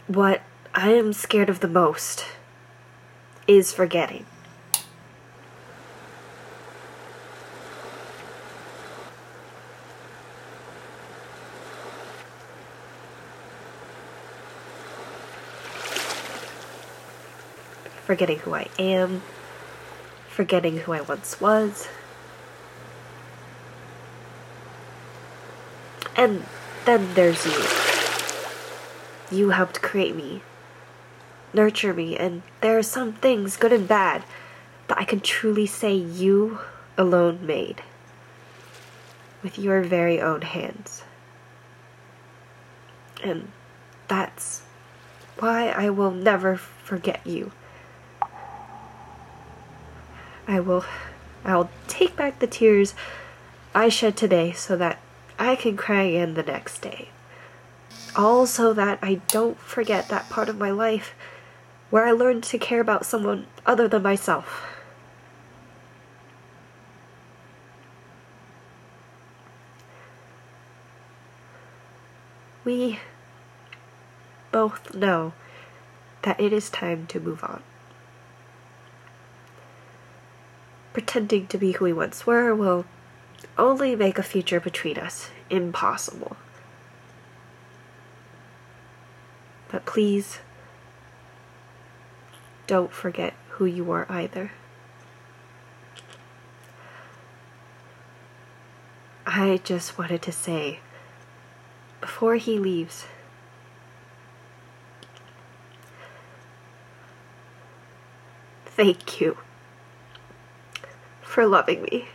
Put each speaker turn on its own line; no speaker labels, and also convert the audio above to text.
What I am scared of the most is forgetting. Forgetting who I am, forgetting who I once was. And then there's you. You helped create me, nurture me, and there are some things, good and bad, that I can truly say you alone made, with your very own hands. And that's why I will never forget you. I'll take back the tears I shed today so that I can cry again the next day. All so that I don't forget that part of my life where I learned to care about someone other than myself. We both know that it is time to move on. Pretending to be who we once were will only make a future between us impossible. But please, don't forget who you are either. I just wanted to say, before he leaves, thank you for loving me.